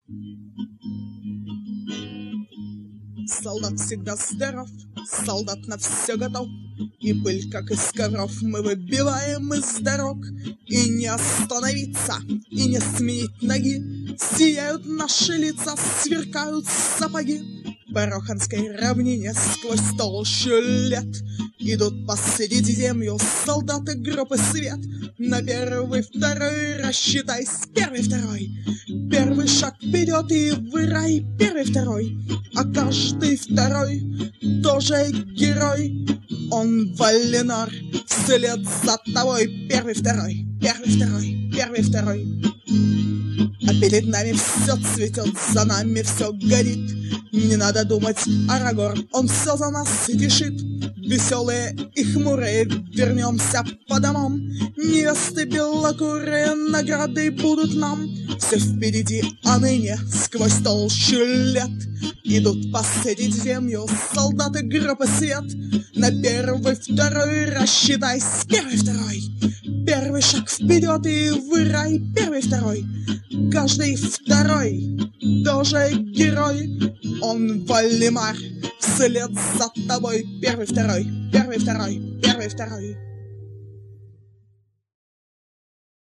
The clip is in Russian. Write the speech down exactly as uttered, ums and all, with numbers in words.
Солдат всегда здоров, солдат на все готов, и пыль, как из ковров, мы выбиваем из дорог. И не остановиться, и не сменить ноги, сияют наши лица, сверкают сапоги. По Роханской равнине сквозь толщу лет идут по Средиземью солдаты группы свет. На первый, второй рассчитайся, первый, второй. Первый шаг вперед и в рай, первый, второй. А каждый второй тоже герой. Он Валенор, вслед за тобой, первый, второй, первый, второй, первый, второй. А перед нами все цветет, за нами все горит. Не надо думать, Арагорн, он все за нас решит. Веселые и хмурые вернемся по домам. Невесты белокурые, награды будут нам. Все впереди, а ныне сквозь толщу лет идут по Средиземью солдаты группы свет. На первый, второй рассчитайся, первый, второй. Первый шаг вперед и в рай, первый, второй. Каждый второй тоже герой. Он Вальдемар, вслед за тобой, первый, второй, первый, второй, первый, второй.